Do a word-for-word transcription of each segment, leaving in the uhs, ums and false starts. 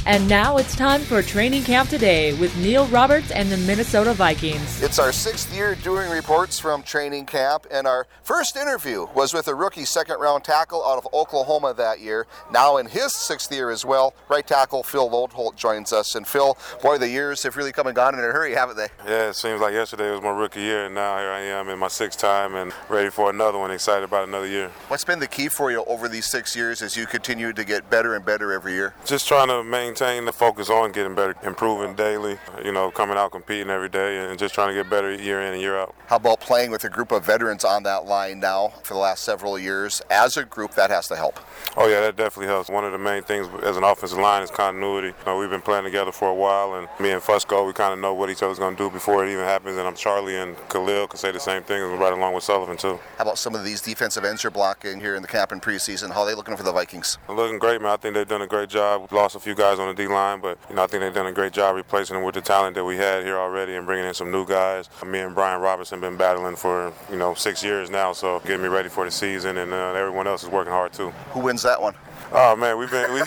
And now it's time for Training Camp Today with Neil Roberts and the Minnesota Vikings. It's our sixth year doing reports from training camp, and our first interview was with a rookie second-round tackle out of Oklahoma that year. Now in his sixth year as well, right tackle Phil Loadholt joins us. And Phil, boy, the years have really come and gone in a hurry, haven't they? Yeah, it seems like yesterday was my rookie year, and now here I am in my sixth time and ready for another one, excited about another year. What's been the key for you over these six years as you continue to get better and better every year? Just trying to maintain the focus on getting better, improving daily, you know, coming out competing every day and just trying to get better year in and year out. How about playing with a group of veterans on that line now for the last several years? As a group, that has to help. Oh yeah, that definitely helps. One of the main things as an offensive line is continuity. You know, we've been playing together for a while, and me and Fusco, we kind of know what each other's going to do before it even happens, and I'm Charlie and Khalil can say the same thing, and right along with Sullivan too. How about some of these defensive ends you're blocking here in the camp and preseason? How are they looking for the Vikings? They're looking great, man. I think they've done a great job. We've lost a few guys on the D-line, but you know, I think they've done a great job replacing them with the talent that we had here already and bringing in some new guys. Me and Brian Robertson been battling for, you know, six years now, so getting me ready for the season, and uh, everyone else is working hard too. Who wins that one? Oh man, we've been we,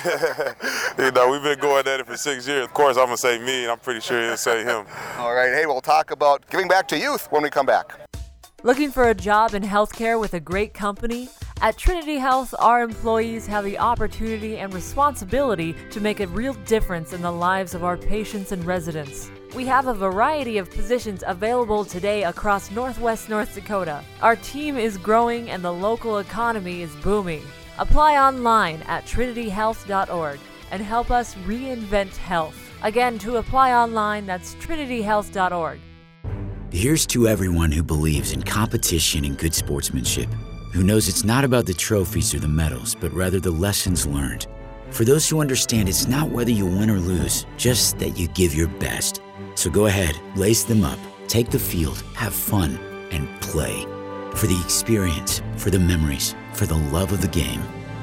you know we've been going at it for six years. Of course, I'm gonna say me, and I'm pretty sure he'll say him. All right, hey, we'll talk about giving back to youth when we come back. Looking for a job in healthcare with a great company? At Trinity Health, our employees have the opportunity and responsibility to make a real difference in the lives of our patients and residents. We have a variety of positions available today across Northwest North Dakota. Our team is growing and the local economy is booming. Apply online at trinity health dot org and help us reinvent health. Again, to apply online, that's trinity health dot org. Here's to everyone who believes in competition and good sportsmanship, who knows it's not about the trophies or the medals, but rather the lessons learned. For those who understand it's not whether you win or lose, just that you give your best. So go ahead, lace them up, take the field, have fun, and play. For the experience, for the memories, for the love of the game.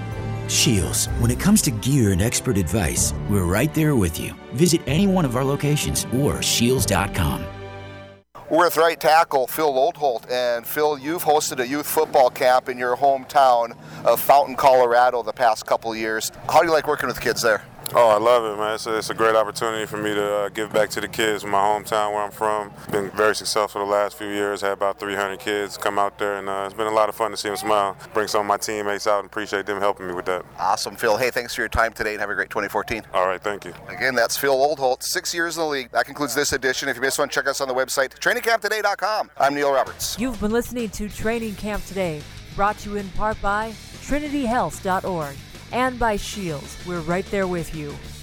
Shields, when it comes to gear and expert advice, we're right there with you. Visit any one of our locations or shields dot com. We're with right tackle Phil Loadholt. And Phil, you've hosted a youth football camp in your hometown of Fountain, Colorado the past couple of years. How do you like working with kids there? Oh, I love it, man. It's a, it's a great opportunity for me to uh, give back to the kids from my hometown where I'm from. Been very successful the last few years. Had about three hundred kids come out there, and uh, it's been a lot of fun to see them smile. Bring some of my teammates out and appreciate them helping me with that. Awesome, Phil. Hey, thanks for your time today and have a great twenty fourteen. All right, thank you. Again, that's Phil Loadholt, six years in the league. That concludes this edition. If you missed one, check us on the website, training camp today dot com. I'm Neil Roberts. You've been listening to Training Camp Today, brought to you in part by trinity health dot org and by Shields. We're right there with you.